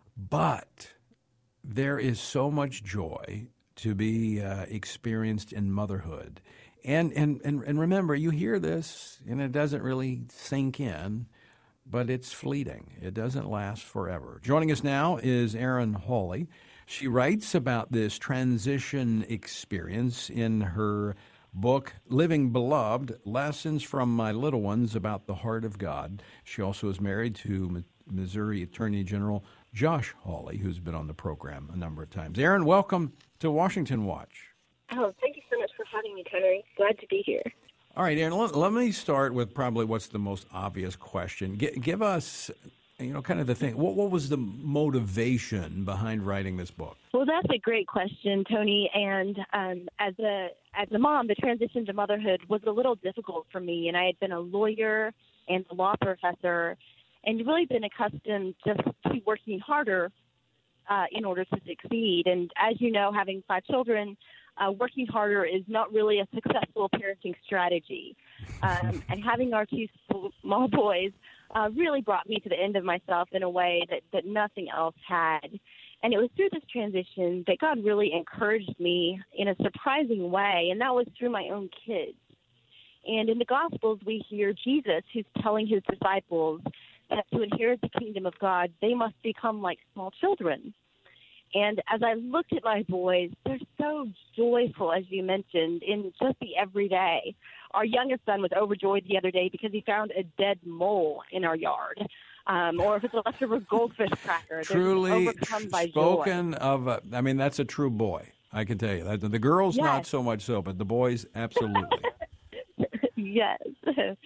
But there is so much joy to be uh, experienced in motherhood. And, and, and, and remember, you hear this, and it doesn't really sink in, but it's fleeting. It doesn't last forever. Joining us now is Erin Hawley. She writes about this transition experience in her book, Living Beloved, Lessons from My Little Ones About the Heart of God. She also is married to Missouri Attorney General Josh Hawley, who's been on the program a number of times. Erin, welcome to Washington Watch. Oh, thank you so much for having me, Tony. Glad to be here. All right, Erin, let, let me start with probably what's the most obvious question. G- give us, you know, kind of the thing. What, what was the motivation behind writing this book? Well, that's a great question, Tony. And um, as a as a mom, the transition to motherhood was a little difficult for me. And I had been a lawyer and a law professor, and really been accustomed just to working harder uh, in order to succeed. And as you know, having five children, uh, working harder is not really a successful parenting strategy. Um, and having our two small boys uh, really brought me to the end of myself in a way that, that nothing else had. And it was through this transition that God really encouraged me in a surprising way, and that was through my own kids. And in the Gospels, we hear Jesus, who's telling his disciples that to inherit the kingdom of God, they must become like small children. And as I looked at my boys, they're so joyful, as you mentioned, in just the everyday. Our youngest son was overjoyed the other day because he found a dead mole in our yard. Um, or if it's a leftover goldfish cracker. Truly overcome by spoken joy. of, a, I mean, that's a true boy, I can tell you. That. The girls, yes. not so much so, but the boys, absolutely. Yes.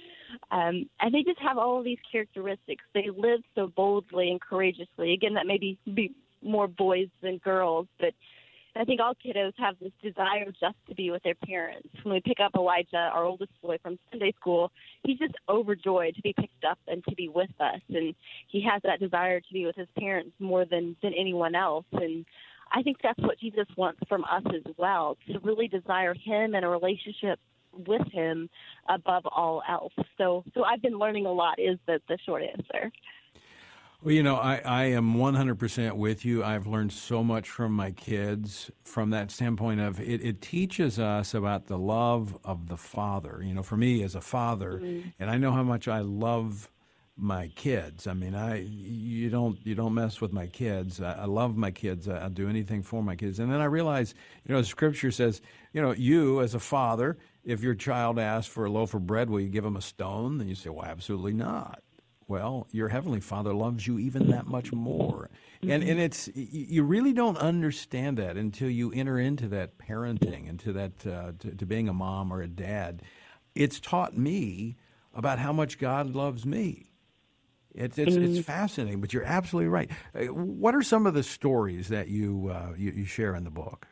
Um, and they just have all of these characteristics. They live so boldly and courageously. Again, that may be, be more boys than girls, but I think all kiddos have this desire just to be with their parents. When we pick up Elijah, our oldest boy from Sunday school, he's just overjoyed to be picked up and to be with us. And he has that desire to be with his parents more than, than anyone else. And I think that's what Jesus wants from us as well, to really desire him and a relationship with him above all else. So so I've been learning a lot is the, the short answer. Well, you know, I, I am one hundred percent with you. I've learned so much from my kids from that standpoint of it, it teaches us about the love of the Father. You know, for me as a father, mm-hmm. and I know how much I love my kids. I mean, I you don't you don't mess with my kids. I, I love my kids. I, I'll do anything for my kids. And then I realize, you know, the Scripture says, you know, you as a father, if your child asks for a loaf of bread, will you give him a stone? And you say, well, absolutely not. Well, your Heavenly Father loves you even that much more. And and it's you really don't understand that until you enter into that parenting, into that uh, to, to being a mom or a dad. It's taught me about how much God loves me. It's it's, mm-hmm. it's fascinating, but you're absolutely right. What are some of the stories that you, uh, you, you share in the book?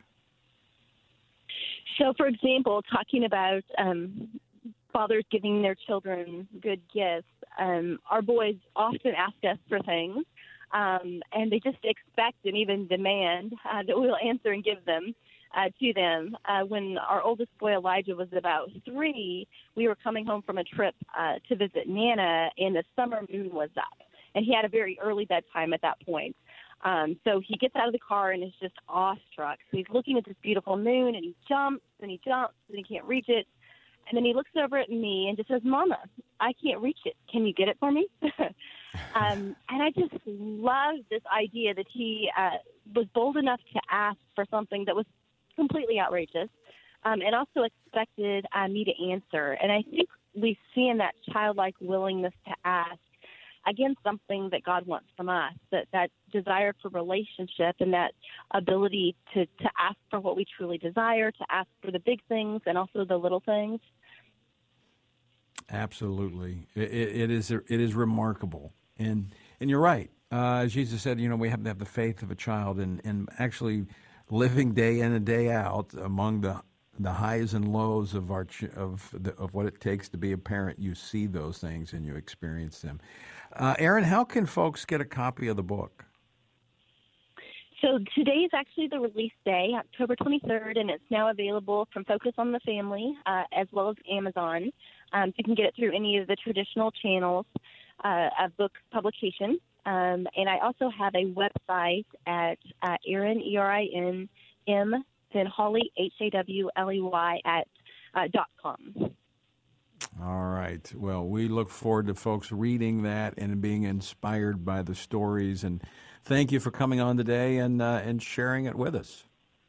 So, for example, talking about um, fathers giving their children good gifts, um, our boys often ask us for things, um, and they just expect and even demand uh, that we'll answer and give them uh, to them. Uh, when our oldest boy, Elijah, was about three, we were coming home from a trip uh, to visit Nana, and the summer moon was up, and he had a very early bedtime at that point. Um, so he gets out of the car and is just awestruck. So he's looking at this beautiful moon, and he jumps, and he jumps, and he can't reach it. And then he looks over at me and just says, Mama, I can't reach it. Can you get it for me? um, and I just love this idea that he uh, was bold enough to ask for something that was completely outrageous um, and also expected uh, me to answer. And I think we see in that childlike willingness to ask, again, something that God wants from us, that, that desire for relationship and that ability to, to ask for what we truly desire, to ask for the big things and also the little things. Absolutely. It, it is it is remarkable. And and you're right. Uh, as Jesus said, you know, we have to have the faith of a child and, and actually living day in and day out among the the highs and lows of our of the, of what it takes to be a parent. You see those things and you experience them. Uh, Aaron, how can folks get a copy of the book? So today is actually the release day, October twenty-third, and it's now available from Focus on the Family uh, as well as Amazon. Um, you can get it through any of the traditional channels uh, of book publication. Um, and I also have a website at uh, Erin, E R I N, M, then Hawley, H A W L E Y, at uh, dot com. All right. Well, we look forward to folks reading that and being inspired by the stories. And thank you for coming on today and uh, and sharing it with us.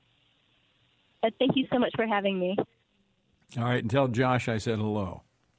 Uh, thank you so much for having me. All right. And tell Josh I said hello.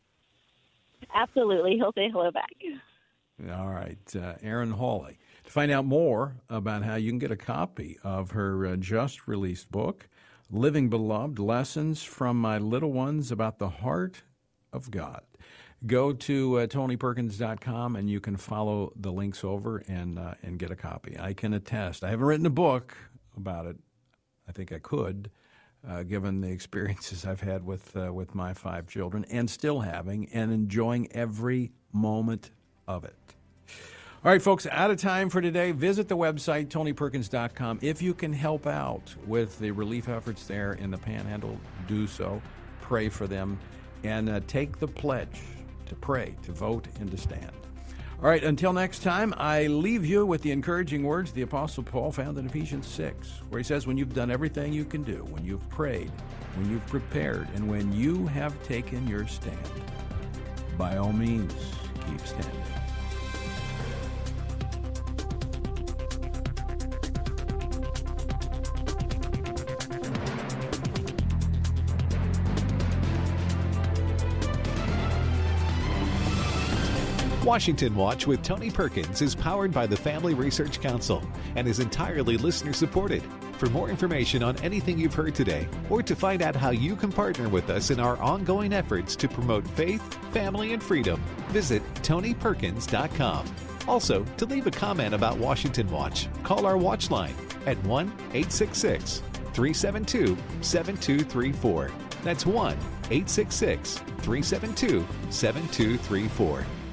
Absolutely. He'll say hello back. All right. Uh, Erin Hawley. To find out more about how you can get a copy of her uh, just released book, Living Beloved, Lessons from My Little Ones About the Heart of God, go to uh, Tony Perkins dot com and you can follow the links over and uh, and get a copy. I can attest. I haven't written a book about it. I think I could, uh, given the experiences I've had with uh, with my five children and still having and enjoying every moment of it. All right, folks, out of time for today. Visit the website, Tony Perkins dot com. If you can help out with the relief efforts there in the Panhandle, do so. Pray for them. And uh, take the pledge to pray, to vote, and to stand. All right, until next time, I leave you with the encouraging words of the Apostle Paul found in Ephesians six, where he says, when you've done everything you can do, when you've prayed, when you've prepared, and when you have taken your stand, by all means, keep standing. Washington Watch with Tony Perkins is powered by the Family Research Council and is entirely listener-supported. For more information on anything you've heard today, or to find out how you can partner with us in our ongoing efforts to promote faith, family, and freedom, visit Tony Perkins dot com. Also, to leave a comment about Washington Watch, call our watch line at one eight six six, three seven two, seven two three four. That's one eight six six, three seven two, seven two three four.